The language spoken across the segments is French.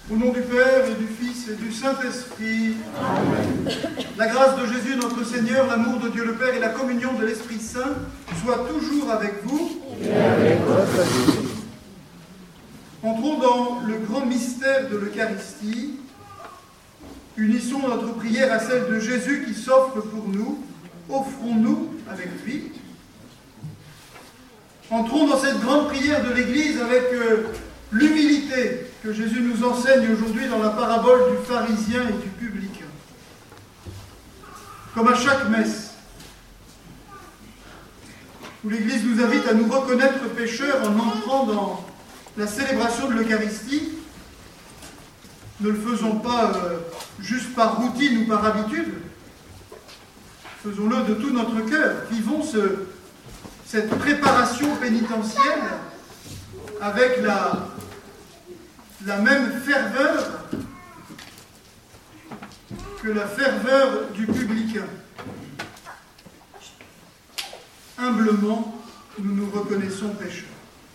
Au nom du Père et du Fils et du Saint-Esprit. Amen. La grâce de Jésus notre Seigneur, l'amour de Dieu le Père et la communion de l'Esprit Saint soient toujours avec vous. Et avec votre vie. Entrons dans le grand mystère de l'Eucharistie. Unissons notre prière à celle de Jésus qui s'offre pour nous. Offrons-nous avec lui. Entrons dans cette grande prière de l'Église avec l'humilité que Jésus nous enseigne aujourd'hui dans la parabole du pharisien et du publicain. Comme à chaque messe, où l'Église nous invite à nous reconnaître pécheurs en entrant dans la célébration de l'Eucharistie, ne le faisons pas juste par routine ou par habitude, faisons-le de tout notre cœur. Vivons cette préparation pénitentielle avec la même ferveur que la ferveur du publicain. Humblement, nous nous reconnaissons pécheurs.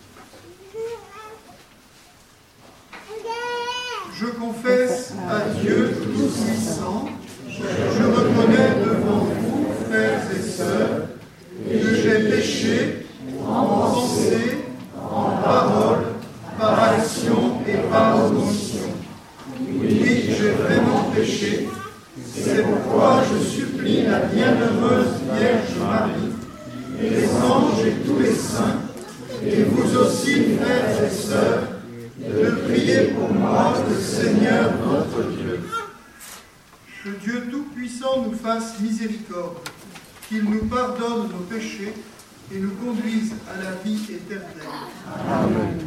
Je confesse à Dieu Tout-Puissant, je reconnais devant vous, frères et sœurs, que j'ai péché en pensée, en parole, par action et par omission. Oui, j'ai vraiment péché. C'est pourquoi je supplie la bienheureuse Vierge Marie, les anges et tous les saints, et vous aussi, frères et sœurs, de prier pour moi, le Seigneur notre Dieu. Que Dieu Tout-Puissant nous fasse miséricorde, qu'il nous pardonne nos péchés et nous conduise à la vie éternelle. Amen.